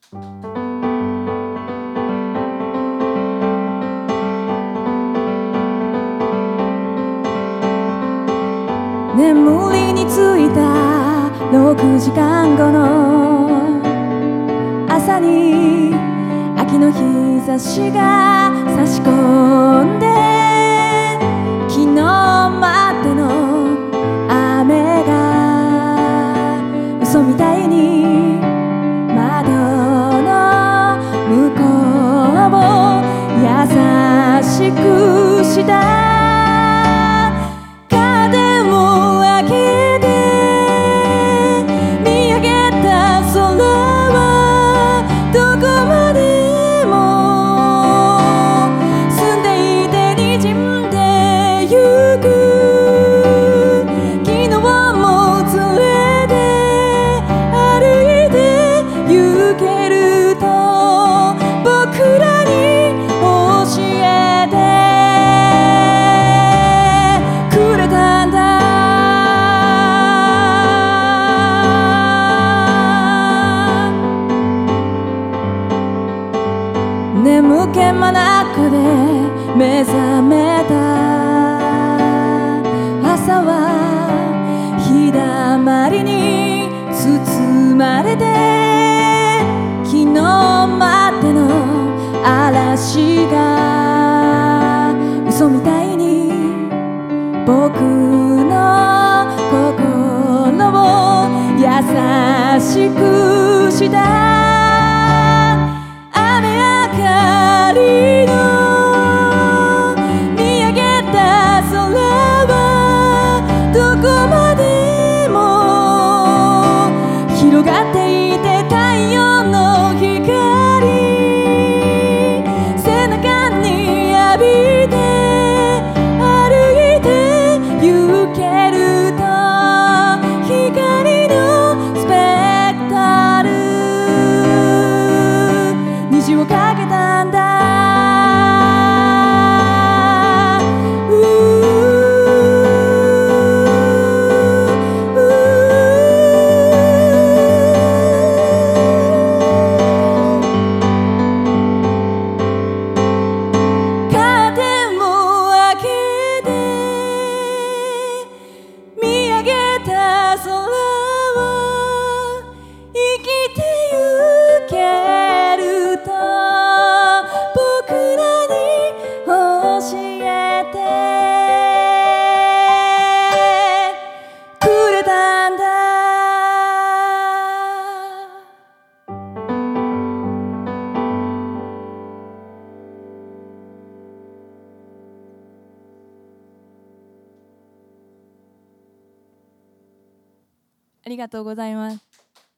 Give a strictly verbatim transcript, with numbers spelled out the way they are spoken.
眠りについたろくじかんごの朝に秋の日差しが差し込んで、昨日までの雨が嘘みたいに窓の向こうを優しくした眠気まなこで目覚めた朝は日だまりに包まれて、昨日までの嵐が嘘みたいに僕の心を優しくした広がっていて太陽の光背中に浴びて歩いて行けると光のスペクタル虹をかけたんだありがとうございます。